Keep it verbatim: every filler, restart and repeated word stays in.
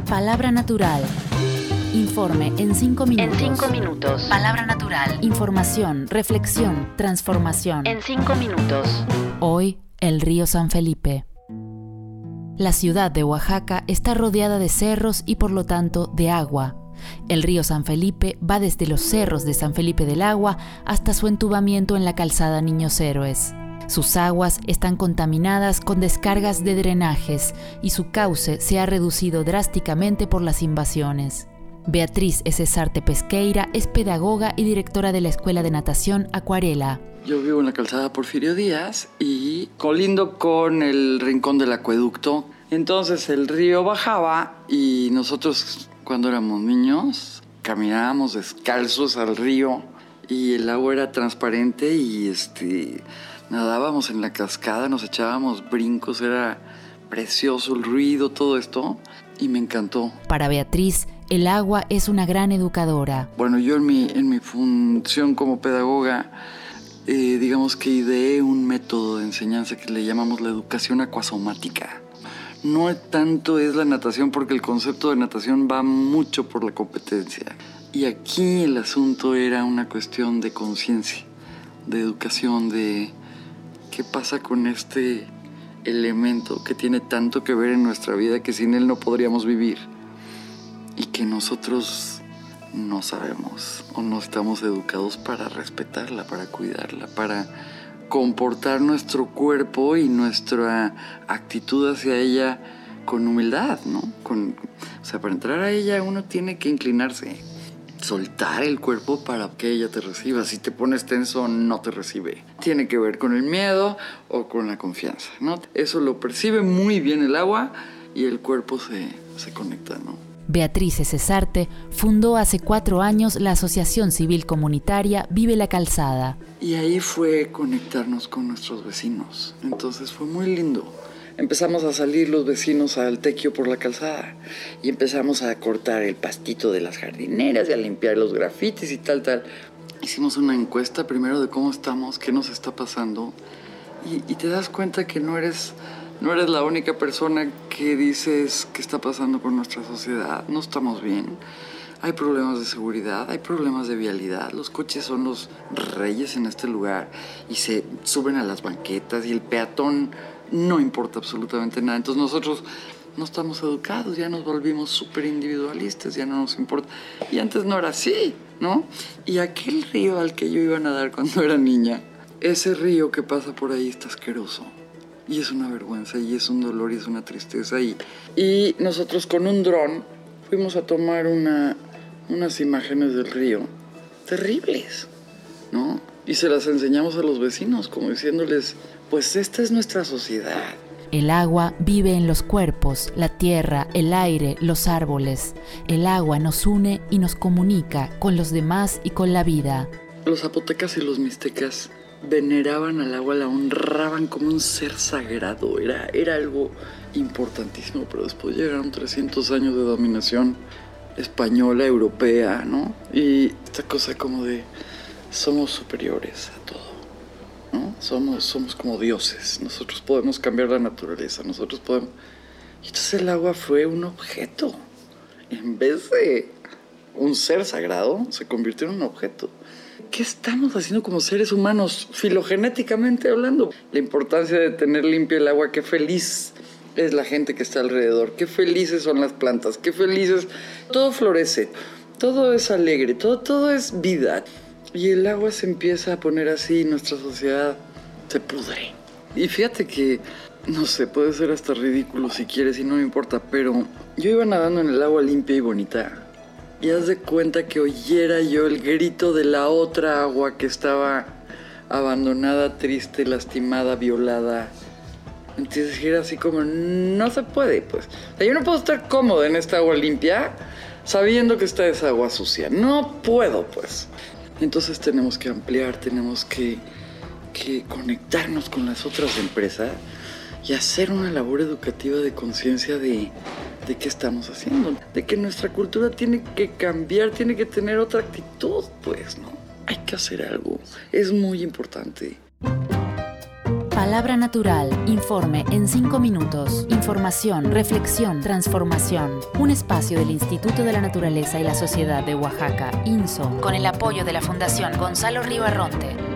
Palabra natural. Informe en cinco minutos. En cinco minutos. Palabra natural. Información, reflexión, transformación. En cinco minutos. Hoy, el río San Felipe. La ciudad de Oaxaca está rodeada de cerros y por lo tanto de agua. El río San Felipe va desde los cerros de San Felipe del Agua hasta su entubamiento en la calzada Niños Héroes. Sus aguas están contaminadas con descargas de drenajes y su cauce se ha reducido drásticamente por las invasiones. Beatriz Cesarte Pesqueira es pedagoga y directora de la Escuela de Natación Acuarela. Yo vivo en la calzada Porfirio Díaz y colindo con el rincón del acueducto. Entonces el río bajaba y nosotros, cuando éramos niños, caminábamos descalzos al río y el agua era transparente y este, nadábamos en la cascada, nos echábamos brincos, era precioso el ruido, todo esto, y me encantó. Para Beatriz, el agua es una gran educadora. Bueno, yo en mi, en mi función como pedagoga, eh, digamos que ideé un método de enseñanza que le llamamos la educación acuasomática. No tanto es la natación, porque el concepto de natación va mucho por la competencia. Y aquí el asunto era una cuestión de conciencia, de educación, de qué pasa con este elemento que tiene tanto que ver en nuestra vida que sin él no podríamos vivir y que nosotros no sabemos o no estamos educados para respetarla, para cuidarla, para comportar nuestro cuerpo y nuestra actitud hacia ella con humildad, ¿no? Con, o sea, para entrar a ella uno tiene que inclinarse, soltar el cuerpo para que ella te reciba. Si te pones tenso, no te recibe. Tiene que ver con el miedo o con la confianza, ¿no? Eso lo percibe muy bien el agua y el cuerpo se, se conecta, ¿no? Beatriz Cesarte fundó hace cuatro años la asociación civil comunitaria Vive la Calzada. Y ahí fue conectarnos con nuestros vecinos. Entonces fue muy lindo. Empezamos a salir los vecinos al tequio por la calzada y empezamos a cortar el pastito de las jardineras y a limpiar los grafitis y tal, tal. Hicimos una encuesta primero de cómo estamos, qué nos está pasando y, y te das cuenta que no eres, no eres la única persona que dices qué está pasando con nuestra sociedad. No estamos bien. Hay problemas de seguridad, hay problemas de vialidad. Los coches son los reyes en este lugar y se suben a las banquetas y el peatón no importa absolutamente nada. Entonces nosotros no estamos educados, ya nos volvimos súper individualistas, ya no nos importa. Y antes no era así, ¿no? Y aquel río al que yo iba a nadar cuando era niña, ese río que pasa por ahí está asqueroso. Y es una vergüenza, y es un dolor, y es una tristeza. Y, y nosotros con un dron fuimos a tomar una, unas imágenes del río terribles, ¿no? Y se las enseñamos a los vecinos, como diciéndoles, pues esta es nuestra sociedad. El agua vive en los cuerpos, la tierra, el aire, los árboles. El agua nos une y nos comunica con los demás y con la vida. Los zapotecas y los mixtecas veneraban al agua, la honraban como un ser sagrado. Era, era algo importantísimo, pero después llegaron trescientos años de dominación española, europea, ¿no? Y esta cosa como de somos superiores a todo, ¿no? Somos, somos como dioses, nosotros podemos cambiar la naturaleza, nosotros podemos... Y entonces el agua fue un objeto. En vez de un ser sagrado, se convirtió en un objeto. ¿Qué estamos haciendo como seres humanos, filogenéticamente hablando? La importancia de tener limpia el agua, qué feliz es la gente que está alrededor, qué felices son las plantas, qué felices... Todo florece, todo es alegre, todo, todo es vida. Y el agua se empieza a poner así y nuestra sociedad se pudre. Y fíjate que, no sé, puede ser hasta ridículo si quieres y no me importa, pero yo iba nadando en el agua limpia y bonita. Y haz de cuenta que oyera yo el grito de la otra agua que estaba abandonada, triste, lastimada, violada. Entonces era así como, no se puede, pues. O sea, yo no puedo estar cómodo en esta agua limpia sabiendo que está esa agua sucia. No puedo, pues. Entonces tenemos que ampliar, tenemos que, que conectarnos con las otras empresas y hacer una labor educativa de conciencia de, de qué estamos haciendo, de que nuestra cultura tiene que cambiar, tiene que tener otra actitud, pues, ¿no? Hay que hacer algo, es muy importante. Palabra Natural, informe en cinco minutos. Información, reflexión, transformación. Un espacio del Instituto de la Naturaleza y la Sociedad de Oaxaca, INSO, con el apoyo de la Fundación Gonzalo Ribarronte.